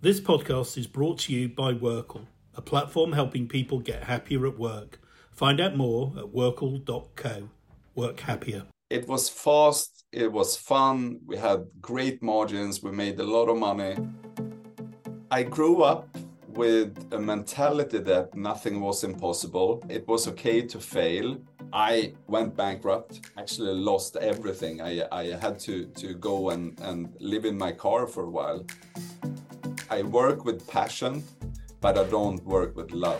This podcast is brought to you by Workle, a platform helping people get happier at work. Find out more at workle.co. Work happier. It was fast, it was fun, we had great margins, we made a lot of money. I grew up with a mentality that nothing was impossible. It was okay to fail. I went bankrupt, actually lost everything. I had to go and live in my car for a while. I work with passion, but I don't work with love.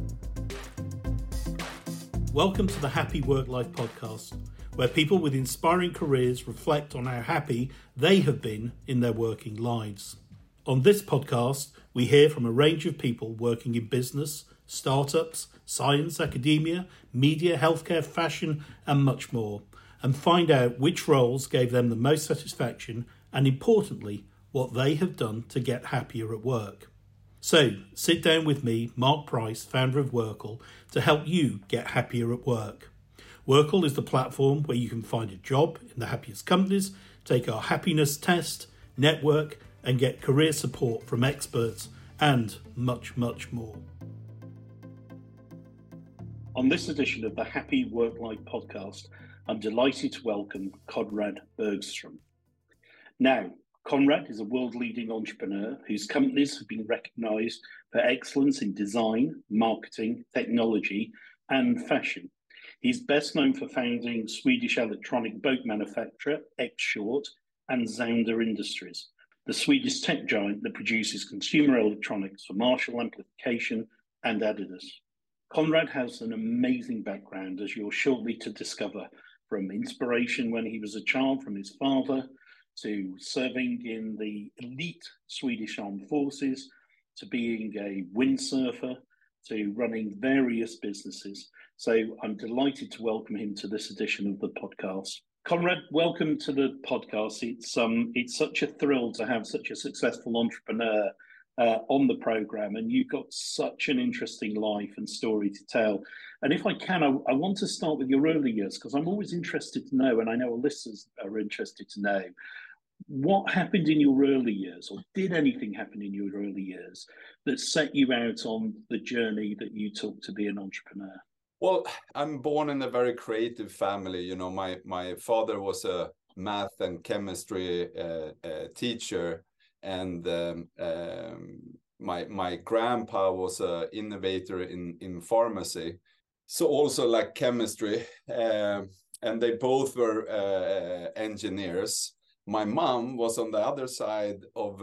Welcome to the Happy Work Life podcast, where people with inspiring careers reflect on how happy they have been in their working lives. On this podcast, we hear from a range of people working in business, startups, science, academia, media, healthcare, fashion, and much more, and find out which roles gave them the most satisfaction and, importantly, what they have done to get happier at work. So, sit down with me, Mark Price, founder of Workle, to help you get happier at work. Workle is the platform where you can find a job in the happiest companies, take our happiness test, network, and get career support from experts, and much, much more. On this edition of the Happy Work Life podcast, I'm delighted to welcome Conrad Bergstrom. Now, Conrad is a world-leading entrepreneur whose companies have been recognised for excellence in design, marketing, technology, and fashion. He's best known for founding Swedish electronic boat manufacturer X-Short and Sounder Industries, the Swedish tech giant that produces consumer electronics for Marshall Amplification and Adidas. Conrad has an amazing background, as you're shortly to discover, from inspiration when he was a child from his father, to serving in the elite Swedish armed forces, to being a windsurfer, to running various businesses. So I'm delighted to welcome him to this edition of the podcast. Conrad, welcome to the podcast. It's such a thrill to have such a successful entrepreneur on the program, and you've got such an interesting life and story to tell. And if I can, I want to start with your early years, because I'm always interested to know, and I know our listeners are interested to know, what happened in your early years, or did anything happen in your early years that set you out on the journey that you took to be an entrepreneur? Well, I'm born in a very creative family. You know, my father was a math and chemistry teacher, and my grandpa was an innovator in pharmacy. So also like chemistry, and they both were engineers. My mom was on the other side of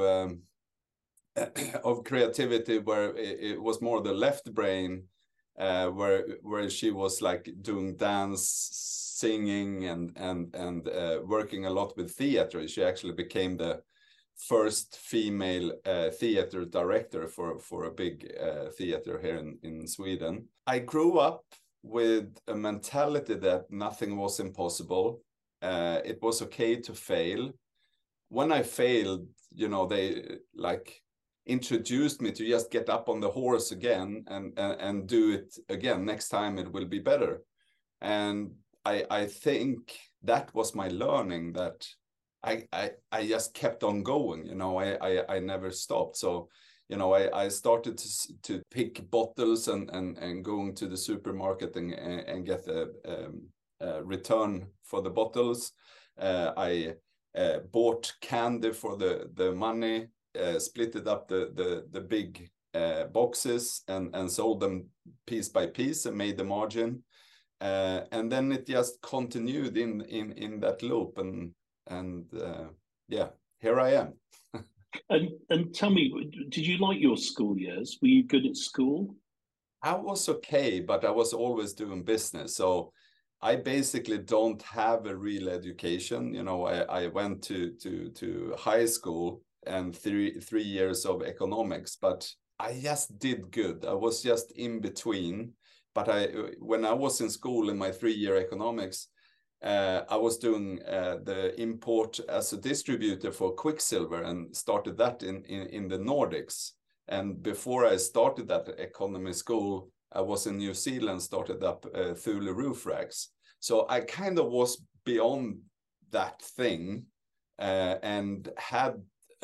creativity, where it was more the left brain, where she was like doing dance, singing, and working a lot with theater. She actually became the first female theater director for a big theater here in Sweden. I grew up with a mentality that nothing was impossible. It was okay to fail. When I failed, you know, they like introduced me to just get up on the horse again and do it again. Next time it will be better. And I think that was my learning, that I just kept on going, you know, I never stopped. So, you know, I started to pick bottles and going to the supermarket and get a return for the bottles. I bought candy for the money, split it up the big boxes and sold them piece by piece and made the margin. And then it just continued in that loop, and yeah, here I am. And tell me, did you like your school years? Were you good at school? I was okay, but I was always doing business. So I basically don't have a real education. You know, I went to high school and three years of economics, but I just did good. I was just in between. But when I was in school in my 3-year economics, I was doing the import as a distributor for Quicksilver, and started that in the Nordics. And before I started that economy school, I was in New Zealand, started up Thule Roof Racks. So I kind of was beyond that thing, and had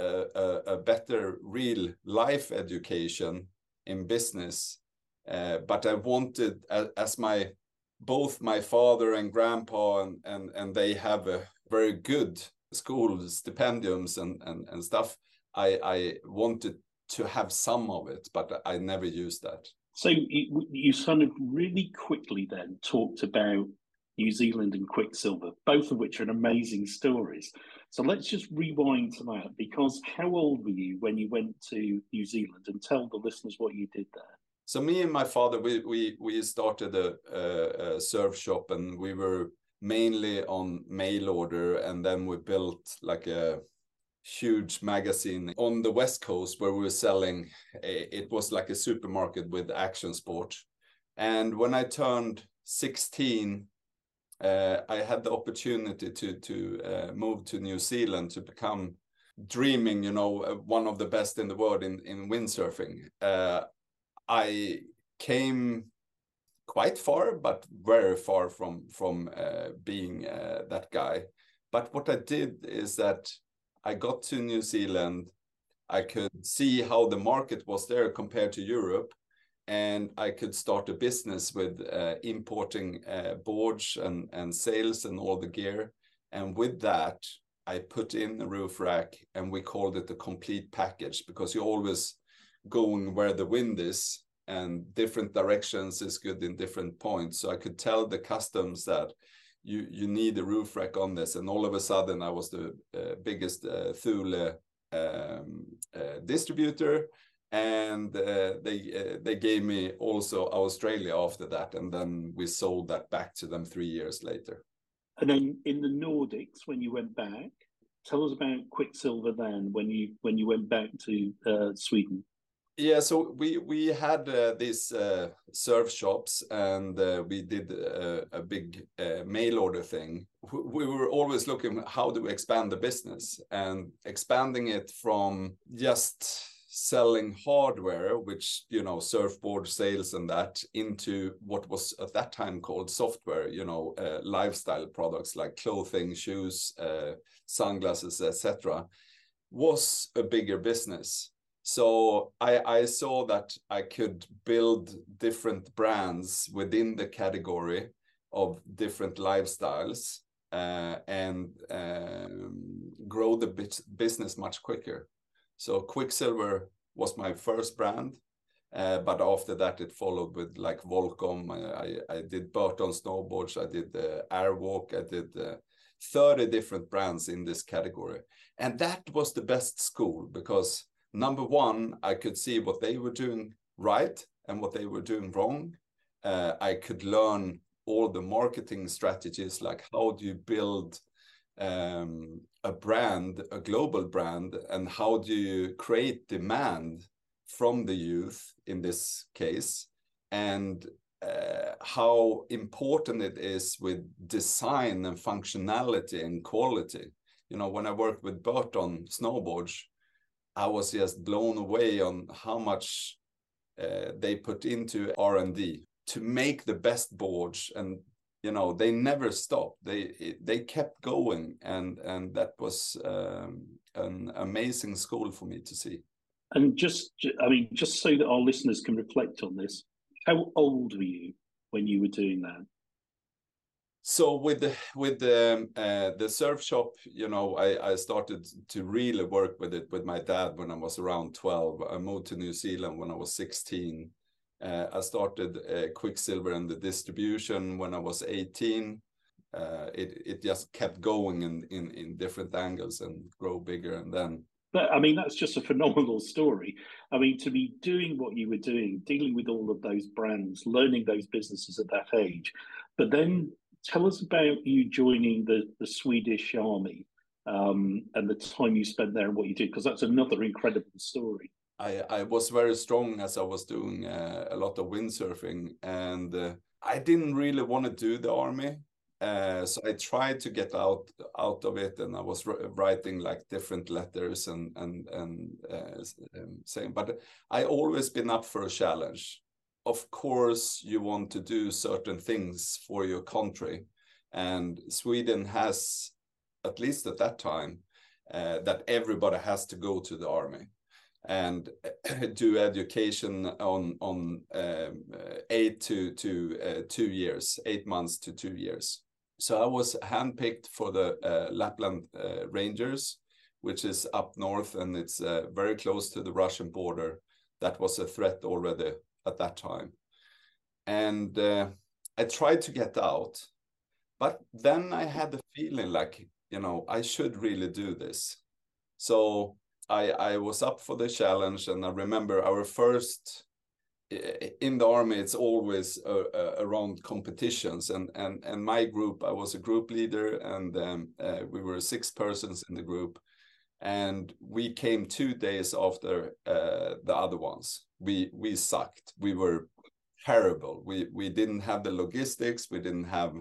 a better real life education in business. But I wanted, as both my father and grandpa and they have a very good school stipendiums and stuff. I wanted to have some of it, but I never used that. So you sort of really quickly then talked about New Zealand and Quicksilver, both of which are amazing stories. So let's just rewind to that, because how old were you when you went to New Zealand, and tell the listeners what you did there? So me and my father, we started a surf shop, and we were mainly on mail order, and then we built like a huge magazine on the West Coast where we were selling. It was like a supermarket with action sport. And when I turned 16, I had the opportunity to move to New Zealand to become, dreaming, one of the best in the world in windsurfing. I came quite far, but very far from being that guy. But what I did is that I got to New Zealand. I could see how the market was there compared to Europe, and I could start a business with importing boards and sales and all the gear. And with that, I put in a roof rack, and we called it the complete package, because you're always going where the wind is, and different directions is good in different points. So I could tell the customs that you need a roof rack on this, and all of a sudden I was the biggest Thule distributor, and they gave me also Australia after that, and then we sold that back to them 3 years later. And then in the Nordics, when you went back, tell us about Quicksilver then, when you went back to Sweden. Yeah, so we had these surf shops, and we did a big mail order thing. We were always looking, how do we expand the business, and expanding it from just selling hardware, which, surfboard sales and that, into what was at that time called software, lifestyle products like clothing, shoes, sunglasses, etc., was a bigger business. So I saw that I could build different brands within the category of different lifestyles, and grow the business much quicker. So Quicksilver was my first brand, but after that it followed with like Volcom. I did Burton snowboards, I did Airwalk, I did 30 different brands in this category. And that was the best school, because number one, I could see what they were doing right and what they were doing wrong. I could learn all the marketing strategies, like how do you build a brand, a global brand, and how do you create demand from the youth in this case, and how important it is with design and functionality and quality. When I worked with Burton snowboards, I was just blown away on how much they put into R&D to make the best boards, and they never stopped. They kept going, and that was an amazing school for me to see. And just so that our listeners can reflect on this, how old were you when you were doing that? So with the surf shop, I started to really work with it with my dad when I was around 12. I moved to New Zealand when I was 16. I started Quicksilver and the distribution when I was 18. It just kept going in different angles and grow bigger, and then. But that's just a phenomenal story. To be doing what you were doing, dealing with all of those brands, learning those businesses at that age, but then tell us about you joining the Swedish Army, and the time you spent there and what you did, because that's another incredible story. I was very strong as I was doing a lot of windsurfing, and I didn't really want to do the army. So I tried to get out of it, and I was writing like different letters and saying, but I always been up for a challenge. Of course, you want to do certain things for your country, and Sweden has, at least at that time, that everybody has to go to the army and do education on 8 to 2 years, 8 months to 2 years. So I was handpicked for the Lapland Rangers, which is up north, and it's very close to the Russian border. That was a threat already at that time. And I tried to get out, but then I had the feeling like, you know, I should really do this. So I was up for the challenge, and I remember our first, in the army, it's always around competitions, and my group, I was a group leader, and we were 6 persons in the group, and we came 2 days after the other ones. We sucked. We were terrible. We didn't have the logistics. We didn't have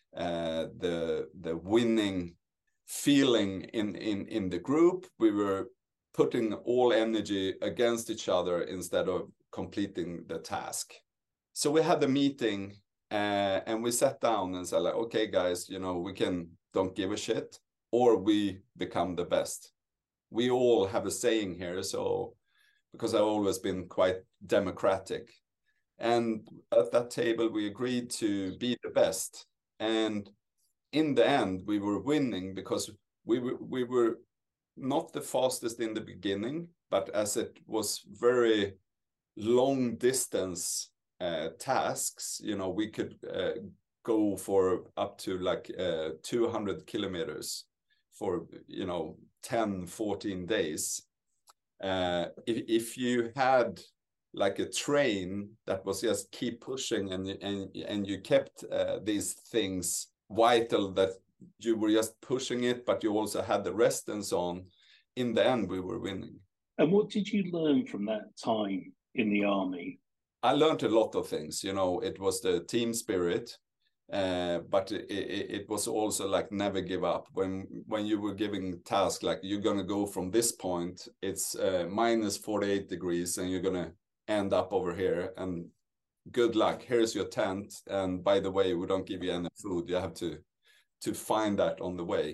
the winning feeling in the group. We were putting all energy against each other instead of completing the task. So we had a meeting and we sat down and said, like, okay, guys, you know, we don't give a shit, or we become the best. We all have a saying here. So, because I've always been quite democratic. And at that table, we agreed to be the best. And in the end, we were winning because we were not the fastest in the beginning, but as it was very long distance tasks, you know, we could go for up to like 200 kilometers for, you know, 10, 14 days. If you had like a train that was just keep pushing and you kept these things vital, that you were just pushing it, but you also had the rest and so on, in the end we were winning. And what did you learn from that time in the army? I learned a lot of things. You know, it was the team spirit, but it was also like never give up. When you were giving tasks like you're gonna go from this point, it's minus 48 degrees, and you're gonna end up over here, and good luck. Here's your tent, and by the way, we don't give you any food. You have to find that on the way.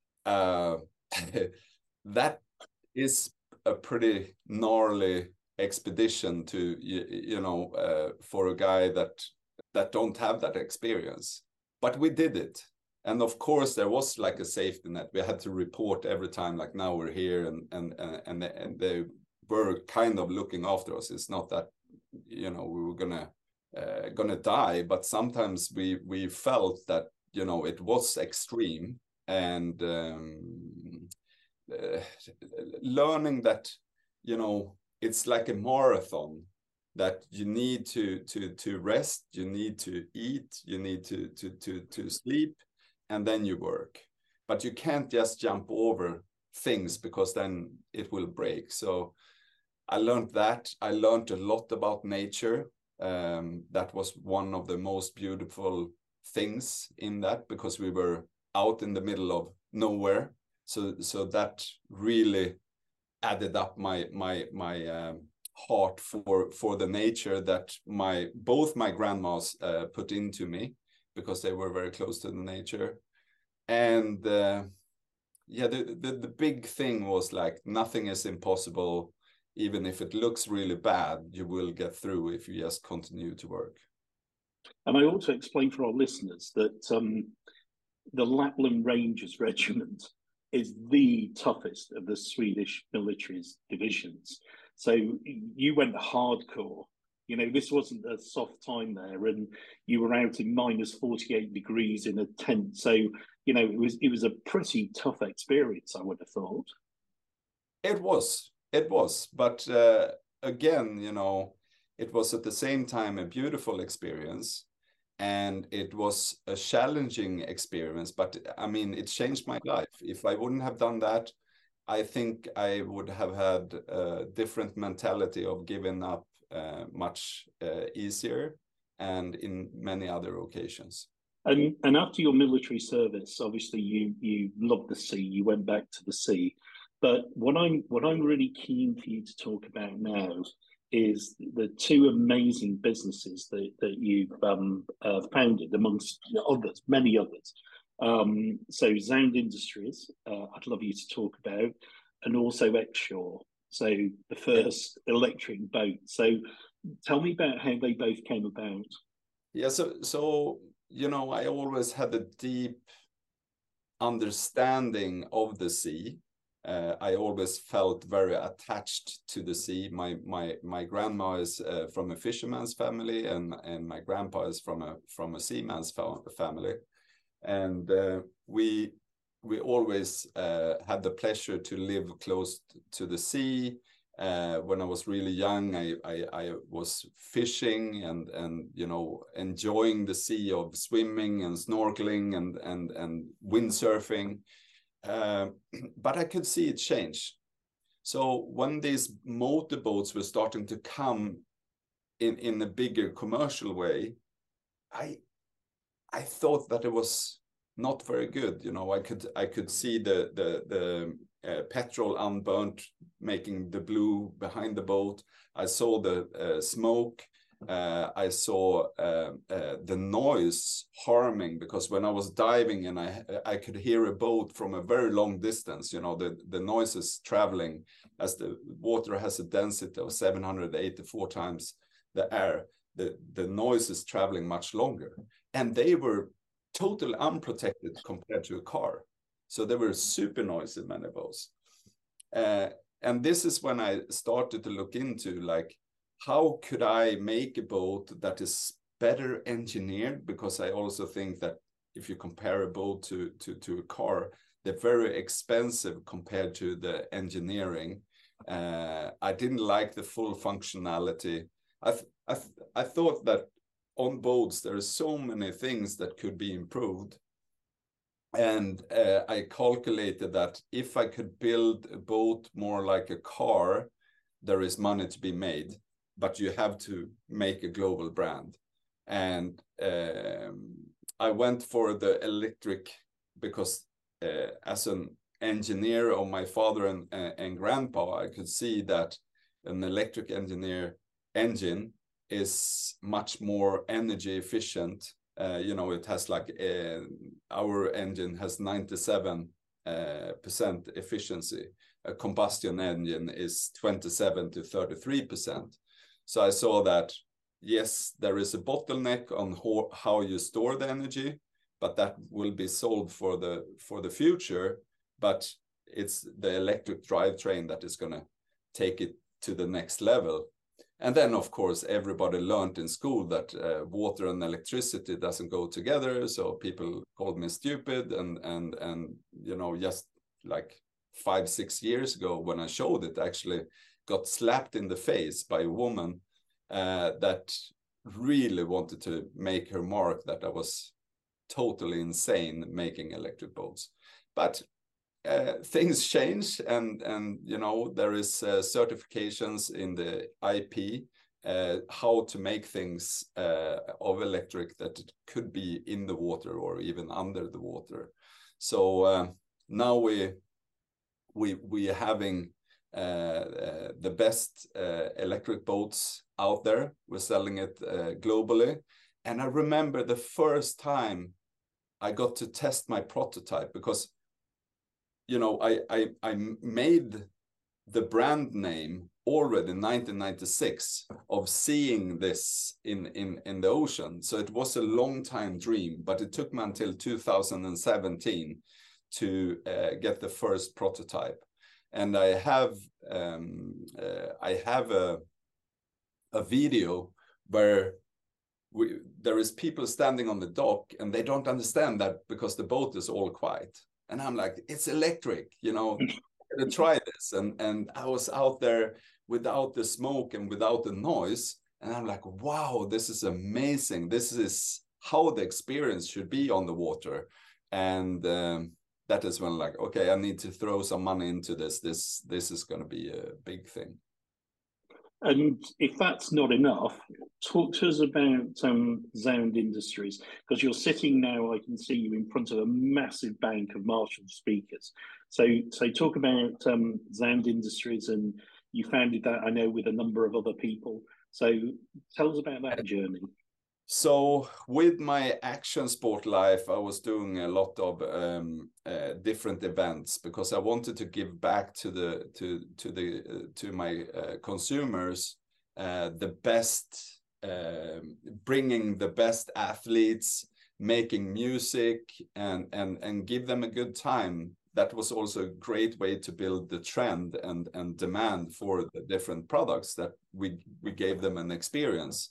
That is a pretty gnarly expedition to, you know, for a guy that don't have that experience, but we did it. And of course there was like a safety net. We had to report every time, like, now we're here, and they were kind of looking after us. It's not that, you know, we were gonna die, but sometimes we felt that, you know, it was extreme, and learning that, you know, it's like a marathon, that you need to rest, you need to eat, you need to sleep, and then you work. But you can't just jump over things, because then it will break. So I learned that. I learned a lot about nature. That was one of the most beautiful things in that, because we were out in the middle of nowhere. So that really added up my heart for the nature that both my grandmas put into me, because they were very close to the nature. And yeah, the big thing was like, nothing is impossible. Even if it looks really bad, you will get through if you just continue to work. And I also explained for our listeners that the Lapland Rangers Regiment is the toughest of the Swedish military's divisions. So you went hardcore. You know, this wasn't a soft time there, and you were out in minus 48 degrees in a tent. So, you know, it was a pretty tough experience, I would have thought. It was, but again, you know, it was at the same time a beautiful experience, and it was a challenging experience. But I mean, it changed my life. If I wouldn't have done that, I think I would have had a different mentality of giving up much easier, and in many other occasions. And after your military service, obviously you loved the sea. You went back to the sea. But what I'm really keen for you to talk about now is the 2 amazing businesses that you've founded, amongst others, many others. So Sound Industries, I'd love you to talk about, and also Exshore, so the first electric boat. So tell me about how they both came about. Yeah, so you know, I always had a deep understanding of the sea. I always felt very attached to the sea. My grandma is from a fisherman's family, and my grandpa is from a seaman's family, and we always had the pleasure to live close to the sea. When I was really young, I was fishing and you know, enjoying the sea, of swimming and snorkeling and windsurfing. But I could see it change. So when these motorboats were starting to come in a bigger commercial way, I thought that it was not very good. You know, I could see the petrol unburnt, making the blue behind the boat. I saw the smoke. I saw the noise harming, because when I was diving and I could hear a boat from a very long distance. You know, the noise is traveling, as the water has a density of 784 times the air. The noise is traveling much longer, and they were totally unprotected compared to a car. So they were super noisy, many boats. And this is when I started to look into, like, how could I make a boat that is better engineered? Because I also think that if you compare a boat to a car, they're very expensive compared to the engineering. I didn't like the full functionality. I thought that on boats there are so many things that could be improved, and I calculated that if I could build a boat more like a car, there is money to be made, but you have to make a global brand. And I went for the electric because as an engineer of my father and grandpa, I could see that an electric engine is much more energy efficient. You know, it has like our engine has 97% efficiency. A combustion engine is 27 to 33%. So I saw that, yes, there is a bottleneck on how you store the energy, but that will be solved for the future. But it's the electric drivetrain that is going to take it to the next level. And then, of course, everybody learned in school that water and electricity doesn't go together. So people called me stupid. And you know, just like 5-6 years ago, when I showed it, I actually got slapped in the face by a woman that really wanted to make her mark that I was totally insane making electric boats. But things change, and you know, there is certifications in the IP how to make things of electric that it could be in the water or even under the water. So now we are having the best electric boats out there. We're selling it globally. And I remember the first time I got to test my prototype, because you know, I made the brand name already in 1996 of seeing this in the ocean. So it was a long time dream, but it took me until 2017 to get the first prototype. And I have a video where there is people standing on the dock, and they don't understand that because the boat is all quiet. And I'm like, it's electric, you know, I'm gonna try this. And I was out there without the smoke and without the noise. And I'm like, wow, this is amazing. This is how the experience should be on the water. And that is when I'm like, okay, I need to throw some money into this. This is going to be a big thing. And if that's not enough, talk to us about Sound Industries, because you're sitting now, I can see you in front of a massive bank of Marshall speakers. So talk about Sound Industries, and you founded that, I know, with a number of other people. So tell us about that journey. So with my action sport life, I was doing a lot of different events because I wanted to give back to my consumers the best, bringing the best athletes, making music, and give them a good time. That was also a great way to build the trend and demand for the different products that we gave them an experience.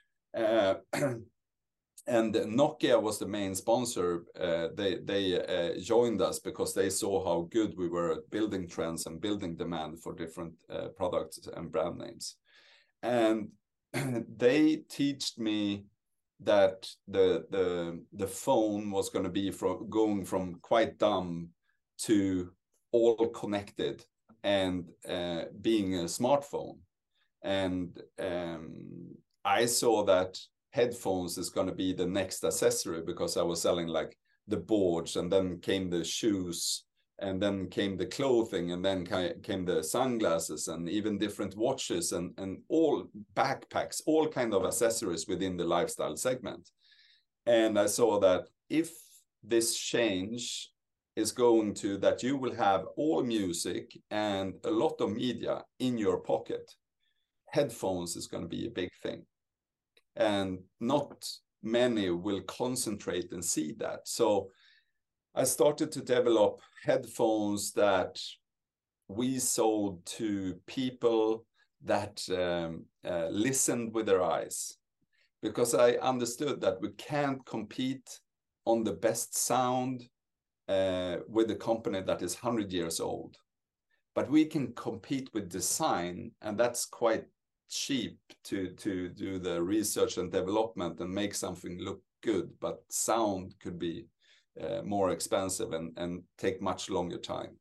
And Nokia was the main sponsor. They joined us because they saw how good we were at building trends and building demand for different products and brand names. And they taught me that the phone was going to be going from quite dumb to all connected and being a smartphone. And I saw that headphones is going to be the next accessory because I was selling like the boards, and then came the shoes, and then came the clothing, and then came the sunglasses, and even different watches, and all backpacks, all kind of accessories within the lifestyle segment. And I saw that if this change is going to that you will have all music and a lot of media in your pocket, headphones is going to be a big thing. And not many will concentrate and see that. So I started to develop headphones that we sold to people that listened with their eyes, because I understood that we can't compete on the best sound with a company that is 100 years old. But we can compete with design, and that's quite cheap to do the research and development and make something look good, but sound could be more expensive and take much longer time.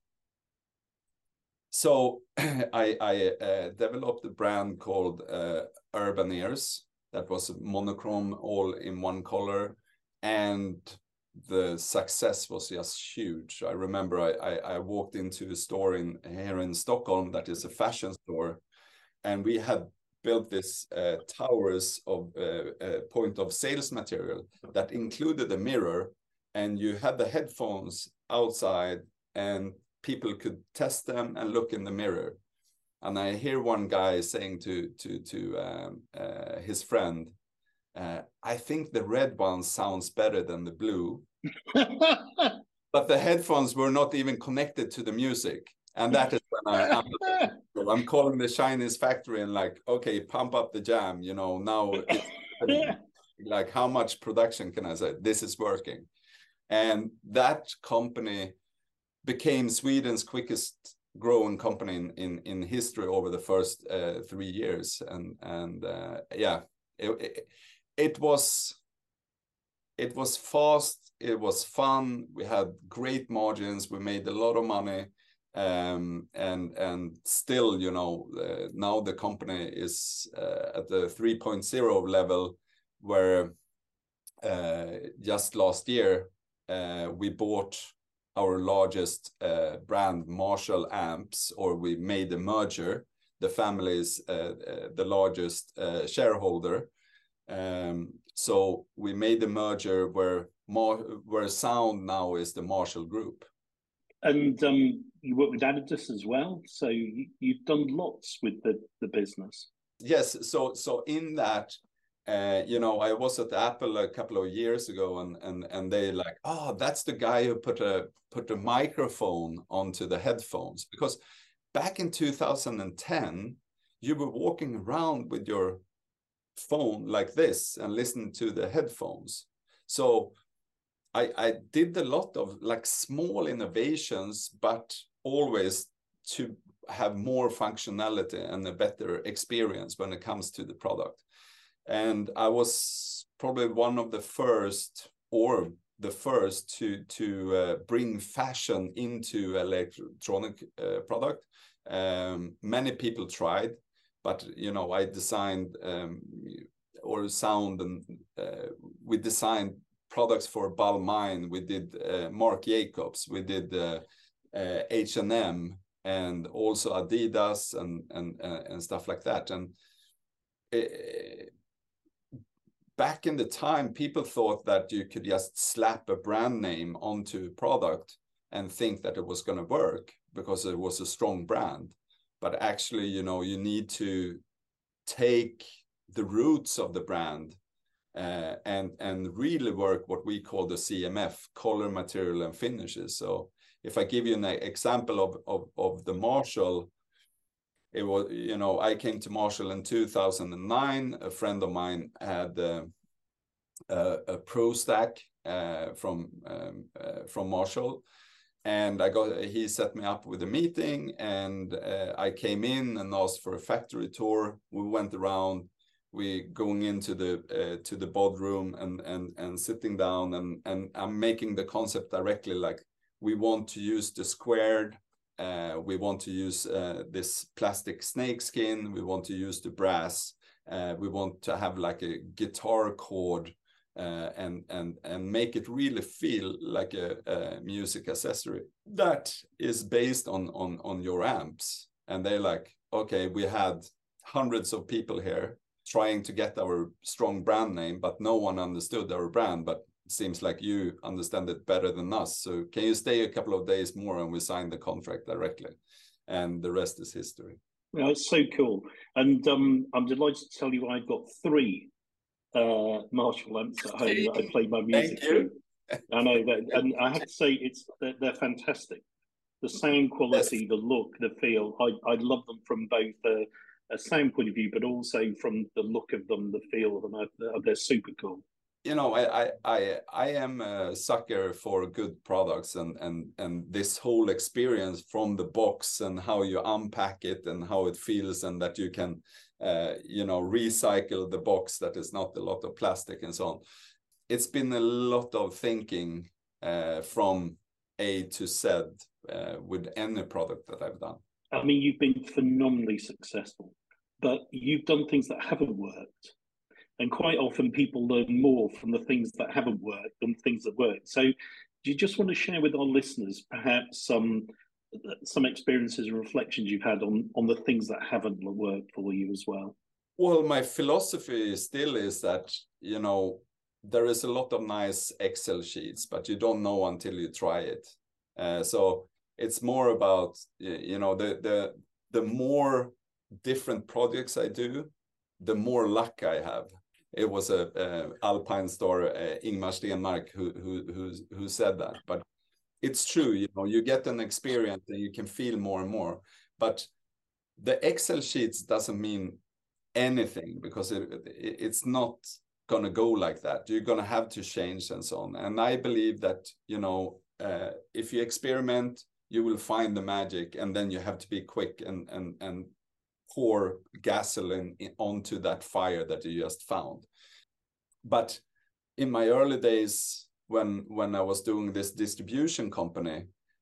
So I developed a brand called Urban Ears that was monochrome, all in one color, and the success was just huge. I remember I walked into a store here in Stockholm that is a fashion store, and we had built this towers of point of sales material that included a mirror, and you had the headphones outside, and people could test them and look in the mirror. And I hear one guy saying to his friend, I think the red one sounds better than the blue. But the headphones were not even connected to the music. And that is when I'm calling the Chinese factory and like, okay, pump up the jam, you know, now it's like, how much production can I say? This is working. And that company became Sweden's quickest growing company in history over the first 3 years. And yeah, it was fast, it was fun, we had great margins, we made a lot of money. And still, you know, now the company is at the 3.0 level, where just last year we bought our largest brand, Marshall Amps, or we made a merger. The family is the largest shareholder. So we made the merger where sound now is the Marshall Group. And you work with Adidas as well, so you've done lots with the business. Yes, so in that, you know, I was at Apple a couple of years ago, and they like, oh, that's the guy who put a microphone onto the headphones, because back in 2010, you were walking around with your phone like this and listening to the headphones. So I did a lot of like small innovations, but always to have more functionality and a better experience when it comes to the product. And I was probably one of the first, or the first, to bring fashion into electronic product. Many people tried, but you know, I designed or sound, and we designed products for Balmain. We did Marc Jacobs, we did H&M, and also Adidas and stuff like that. And back in the time, people thought that you could just slap a brand name onto a product and think that it was going to work because it was a strong brand. But actually, you know, you need to take the roots of the brand and really work what we call the CMF, color, material, and finishes. So if I give you an example of the Marshall, it was, you know, I came to Marshall in 2009. A friend of mine had a Pro Stack from Marshall, and he set me up with a meeting, and I came in and asked for a factory tour. We went around, we going into the boardroom and sitting down, and I'm making the concept directly, like, we want to use the squared, we want to use this plastic snake skin, we want to use the brass, we want to have like a guitar chord, and make it really feel like a music accessory that is based on your amps. And they're like, okay, we had hundreds of people here trying to get our strong brand name, but no one understood our brand. But it seems like you understand it better than us. So can you stay a couple of days more? And we signed the contract directly. And the rest is history. Yeah, it's so cool. And I'm delighted to tell you I've got 3 Marshall amps at home that I play my music through. I know that, and I have to say they're fantastic. The sound quality, yes, the look, the feel. I love them from both a sound point of view, but also from the look of them, the feel of them. They're super cool. You know, I am a sucker for good products, and this whole experience from the box and how you unpack it and how it feels, and that you can you know, recycle the box, that is not a lot of plastic and so on. It's been a lot of thinking from A to Z with any product that I've done. I mean, you've been phenomenally successful, but you've done things that haven't worked. And quite often people learn more from the things that haven't worked than things that work. So do you just want to share with our listeners perhaps some experiences and reflections you've had on the things that haven't worked for you as well? Well, my philosophy still is that, you know, there is a lot of nice Excel sheets, but you don't know until you try it. So it's more about, you know, the more different projects I do, the more luck I have. It was a Alpine star, Ingmar Stenmark, who said that. But it's true, you know, you get an experience and you can feel more and more. But the Excel sheets doesn't mean anything, because it's not going to go like that. You're going to have to change and so on. And I believe that, you know, if you experiment, you will find the magic, and then you have to be quick and pour gasoline onto that fire that you just found. But in my early days, when I was doing this distribution company,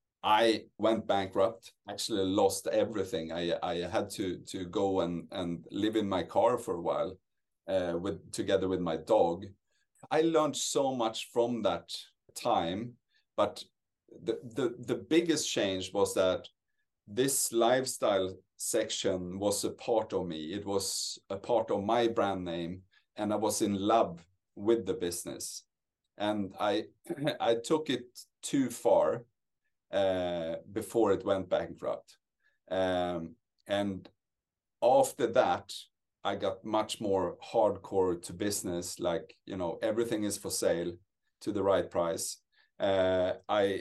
I went bankrupt, actually lost everything. I had to go and live in my car for a while together with my dog. I learned so much from that time, but the biggest change was that this lifestyle section was a part of me. It was a part of my brand name, and I was in love with the business. And I took it too far before it went bankrupt. And after that, I got much more hardcore to business, like, you know, everything is for sale to the right price. I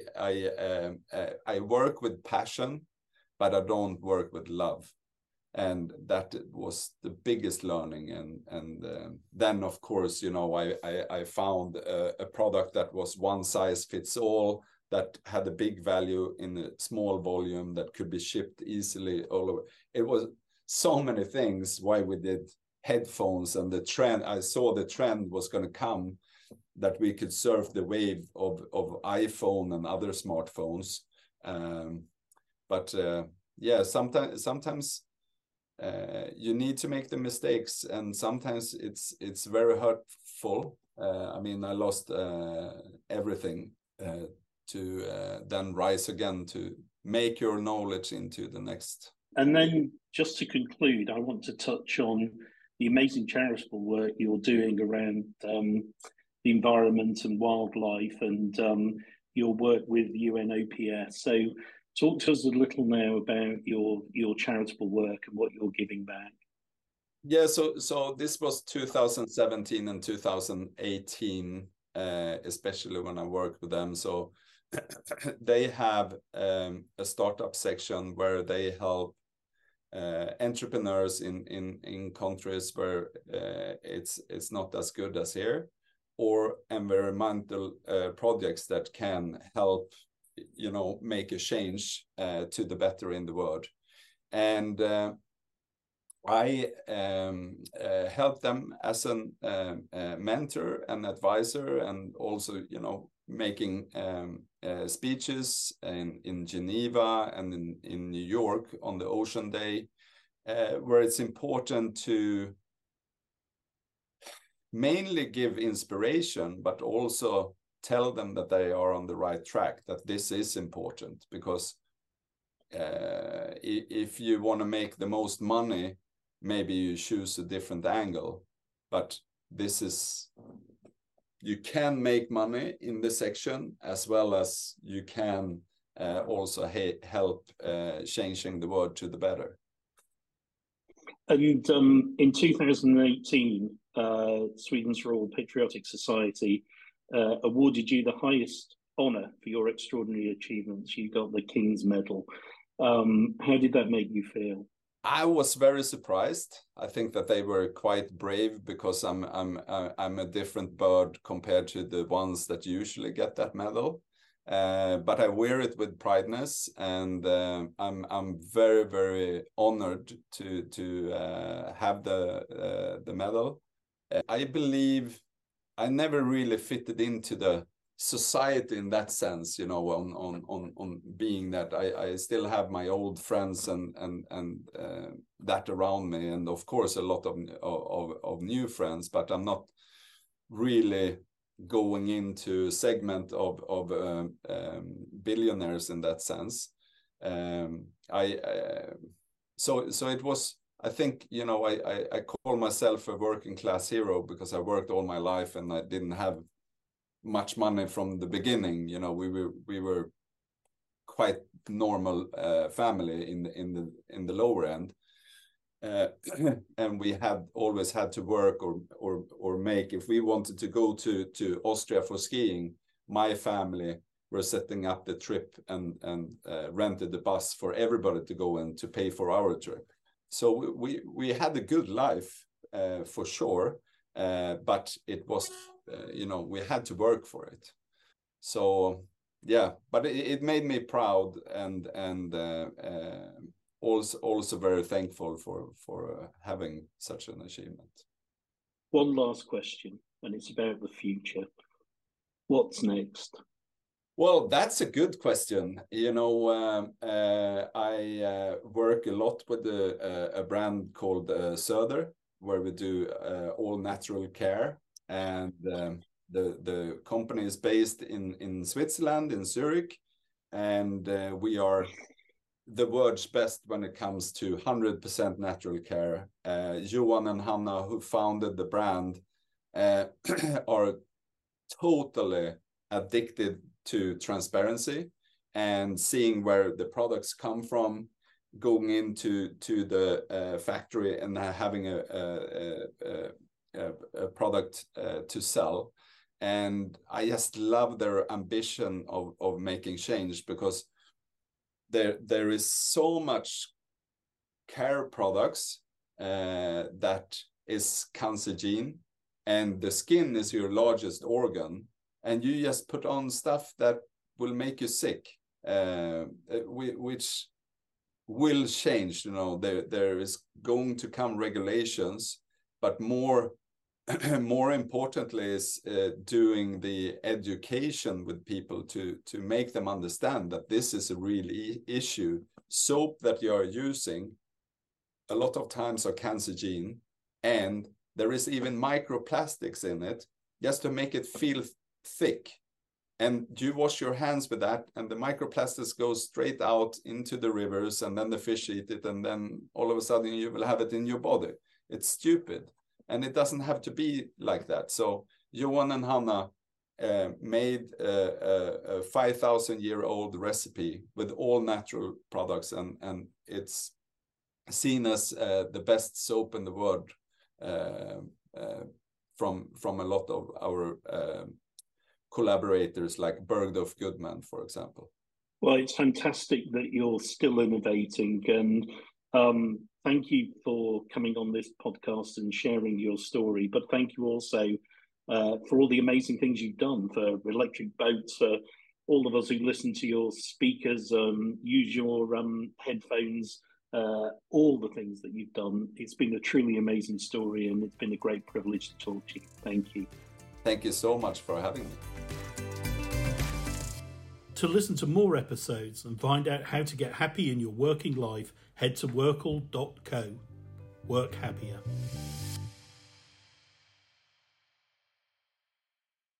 work with passion, but I don't work with love. And that was the biggest learning. And then, of course, you know, I found a product that was one size fits all, that had a big value in a small volume, that could be shipped easily all over. It was so many things why we did headphones, and the trend, I saw the trend was going to come, that we could surf the wave of iPhone and other smartphones. But yeah, sometimes you need to make the mistakes, and sometimes it's very hurtful. I mean, I lost everything to then rise again, to make your knowledge into the next. And then just to conclude, I want to touch on the amazing charitable work you're doing around the environment and wildlife, and your work with UNOPS. So talk to us a little now about your charitable work and what you're giving back. Yeah, so this was 2017 and 2018, especially when I worked with them. So they have a startup section where they help entrepreneurs in countries where it's not as good as here, or environmental projects that can help, you know, make a change to the better in the world. And I help them as a mentor and advisor, and also, you know, making speeches in Geneva and in New York on the Ocean Day, where it's important to mainly give inspiration, but also tell them that they are on the right track, that this is important. Because if you want to make the most money, maybe you choose a different angle. But this is, you can make money in this section, as well as you can also help changing the world to the better. And in 2018, Sweden's Royal Patriotic Society awarded you the highest honour for your extraordinary achievements. You got the King's Medal. How did that make you feel? I was very surprised. I think that they were quite brave, because I'm a different bird compared to the ones that usually get that medal. But I wear it with prideness, and I'm very, very honored to have the medal. I believe I never really fitted into the society in that sense, you know, on being that I still have my old friends and that around me, and of course a lot of new friends, but I'm not really going into a segment of billionaires in that sense. So it was, I think, you know, I call myself a working class hero, because I worked all my life and I didn't have much money from the beginning. You know, we were quite normal family in the lower end, and we had always had to work or make. If we wanted to go to Austria for skiing, my family were setting up the trip and rented the bus for everybody to go and to pay for our trip. So we had a good life for sure, but it was, you know, we had to work for it. So yeah, but it made me proud, and also very thankful for having such an achievement. One last question, and it's about the future. What's next? Well, that's a good question. You know, I work a lot with a brand called Söder, where we do all natural care, and the company is based in Switzerland, in Zurich, and we are the world's best when it comes to 100% natural care. Johan and Hanna, who founded the brand, are totally addicted to transparency and seeing where the products come from, going into the factory and having a product to sell. And I just love their ambition of making change, because there is so much care products that is cancerogene, and the skin is your largest organ, and you just put on stuff that will make you sick, which will change. You know, there is going to come regulations, but more importantly is doing the education with people to make them understand that this is a real issue. Soap that you are using a lot of times are cancerogene, and there is even microplastics in it, just to make it feel thick. And you wash your hands with that, and the microplastics go straight out into the rivers, and then the fish eat it, and then all of a sudden you will have it in your body. It's stupid, and it doesn't have to be like that. So Johan and Hanna made a 5,000-year-old recipe with all natural products, and it's seen as the best soap in the world from a lot of our collaborators like Bergdorf Goodman, for example. Well, it's fantastic that you're still innovating, and thank you for coming on this podcast and sharing your story. But thank you also for all the amazing things you've done for electric boats, for all of us who listen to your speakers, use your headphones, all the things that you've done. It's been a truly amazing story, and it's been a great privilege to talk to you. Thank you. Thank you so much for having me. To listen to more episodes and find out how to get happy in your working life, head to workle.co. Work happier.